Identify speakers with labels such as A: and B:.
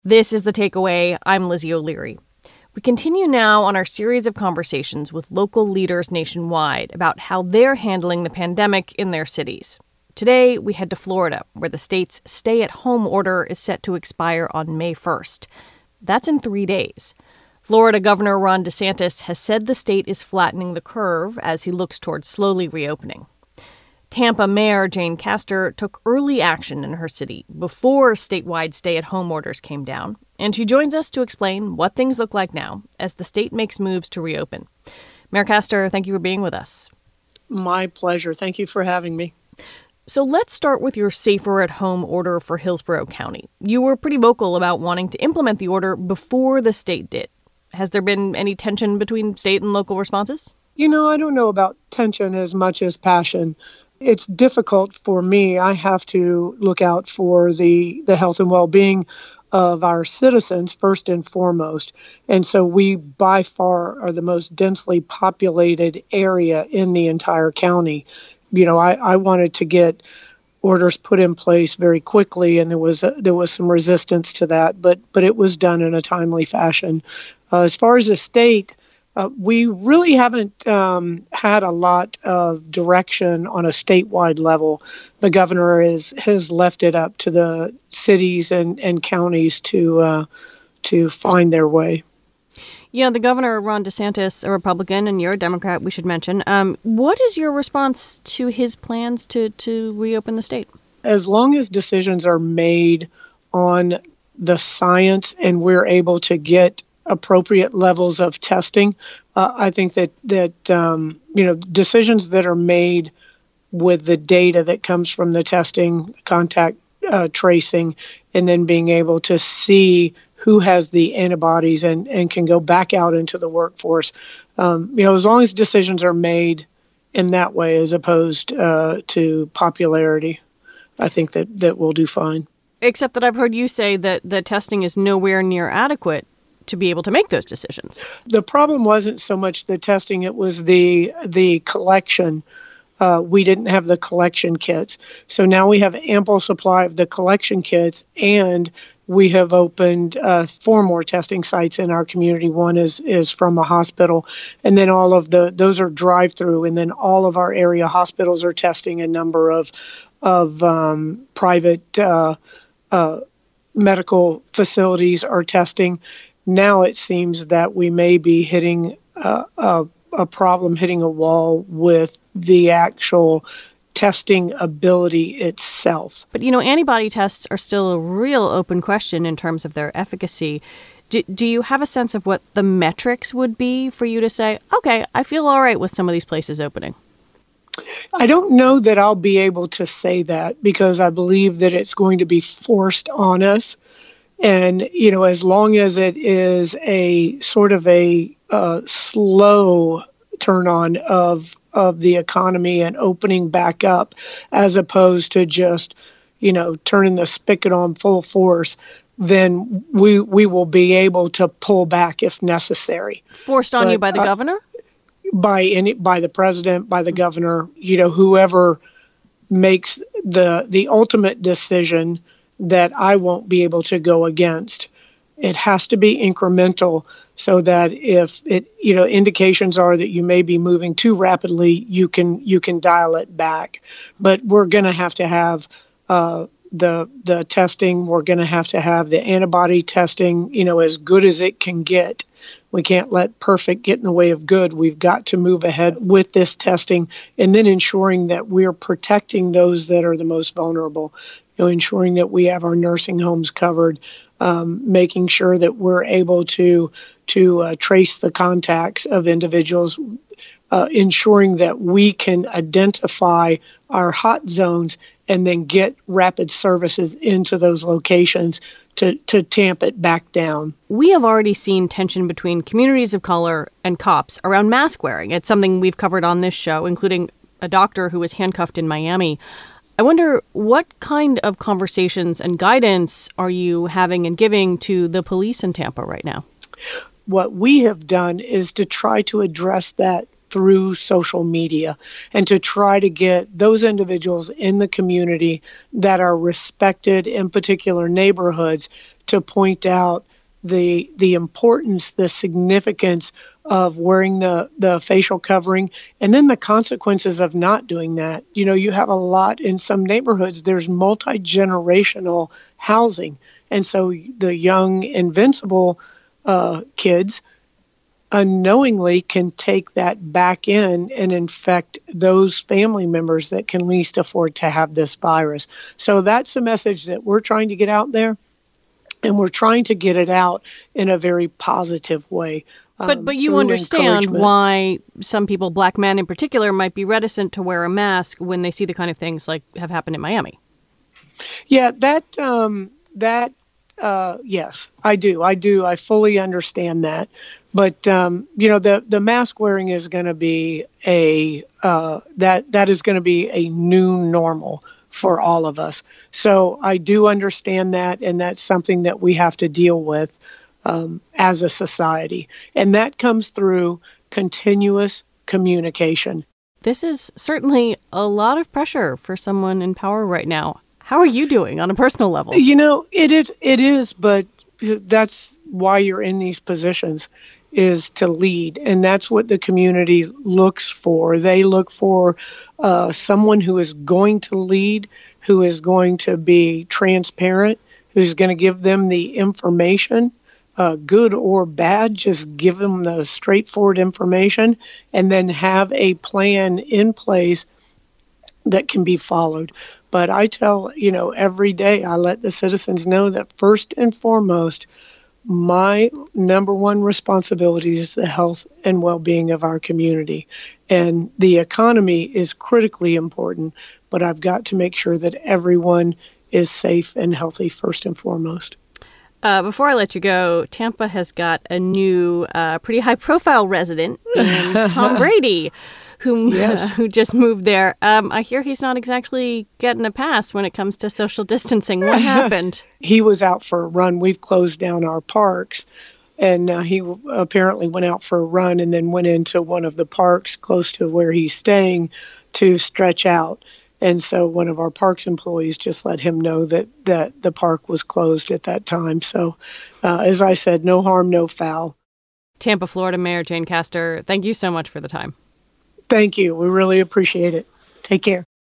A: This is The Takeaway. I'm Lizzie O'Leary. We continue now on our series of conversations with local leaders nationwide about how they're handling the pandemic in their cities. Today, we head to Florida, where the state's stay-at-home order is set to expire on May 1st. That's in 3 days. Florida Governor Ron DeSantis has said the state is flattening the curve as he looks towards slowly reopening. Tampa Mayor Jane Castor took early action in her city before statewide stay-at-home orders came down, and she joins us to explain what things look like now as the state makes moves to reopen. Mayor Castor, thank you for being with us.
B: My pleasure. Thank you for having me.
A: So let's start with your safer-at-home order for Hillsborough County. You were pretty vocal about wanting to implement the order before the state did. Has there been any tension between state and local responses?
B: I don't know about tension as much as passion. It's difficult for me. I have to look out for the health and well-being of our citizens first and foremost. And so we by far are the most densely populated area in the entire county. I wanted to get orders put in place very quickly, and there was some resistance to that, but it was done in a timely fashion. As far as the state, we really haven't had a lot of direction on a statewide level. The governor has left it up to the cities and counties to find their way.
A: Yeah, the governor, Ron DeSantis, a Republican, and you're a Democrat, we should mention. What is your response to his plans to reopen the state?
B: As long as decisions are made on the science and we're able to get appropriate levels of testing, I think that decisions that are made with the data that comes from the testing, contact tracing, and then being able to see who has the antibodies and can go back out into the workforce. As long as decisions are made in that way as opposed to popularity, I think that we'll do fine.
A: Except that I've heard you say that the testing is nowhere near adequate to be able to make those decisions.
B: The problem wasn't so much the testing, it was the collection. We didn't have the collection kits. So now we have ample supply of the collection kits, and we have opened 4 more testing sites in our community. One is from a hospital, and then all of those are drive-through, and then all of our area hospitals are testing. A number of private medical facilities are testing. Now it seems that we may be hitting a problem, hitting a wall with the actual testing ability itself.
A: But, antibody tests are still a real open question in terms of their efficacy. Do you have a sense of what the metrics would be for you to say, okay, I feel all right with some of these places opening?
B: I don't know that I'll be able to say that because I believe that it's going to be forced on us. And, as long as it is a sort of a slow turn on of the economy and opening back up, as opposed to just, turning the spigot on full force, then we will be able to pull back if necessary.
A: Forced on you by the governor?
B: By the president, by the governor, whoever makes the ultimate decision that I won't be able to go against. It has to be incremental so that if indications are that you may be moving too rapidly, you can dial it back. But we're going to have the testing. We're going to have the antibody testing, as good as it can get. We can't let perfect get in the way of good. We've got to move ahead with this testing and then ensuring that we're protecting those that are the most vulnerable, ensuring that we have our nursing homes covered, making sure that we're able to trace the contacts of individuals, ensuring that we can identify our hot zones and then get rapid services into those locations to tamp it back down.
A: We have already seen tension between communities of color and cops around mask wearing. It's something we've covered on this show, including a doctor who was handcuffed in Miami. I wonder what kind of conversations and guidance are you having and giving to the police in Tampa right now?
B: What we have done is to try to address that through social media, and to try to get those individuals in the community that are respected in particular neighborhoods to point out the importance, the significance of wearing the facial covering, and then the consequences of not doing that. You know, you have a lot in some neighborhoods, there's multi-generational housing. And so the young, invincible kids unknowingly can take that back in and infect those family members that can least afford to have this virus. So that's the message that we're trying to get out there. And we're trying to get it out in a very positive way.
A: But you understand why some people, Black men in particular, might be reticent to wear a mask when they see the kind of things like have happened in Miami.
B: Yeah, yes, I do. I fully understand that. But, the mask wearing is going to be that is going to be a new normal for all of us. So I do understand that, and that's something that we have to deal with as a society. And that comes through continuous communication.
A: This is certainly a lot of pressure for someone in power right now. How are you doing on a personal level?
B: You know, it is, but that's why you're in these positions, is to lead. And that's what the community looks for. They look for someone who is going to lead, who is going to be transparent, who's going to give them the information, good or bad, just give them the straightforward information, and then have a plan in place that can be followed. But I tell, every day I let the citizens know that first and foremost, my number one responsibility is the health and well-being of our community. And the economy is critically important, but I've got to make sure that everyone is safe and healthy first and foremost.
A: Before I let you go, Tampa has got a new, pretty high-profile resident named Tom Brady, who just moved there. I hear he's not exactly getting a pass when it comes to social distancing. What happened?
B: He was out for a run. We've closed down our parks, and he apparently went out for a run and then went into one of the parks close to where he's staying to stretch out. And so one of our parks employees just let him know that the park was closed at that time. So, as I said, no harm, no foul.
A: Tampa, Florida Mayor Jane Castor, thank you so much for the time.
B: Thank you. We really appreciate it. Take care.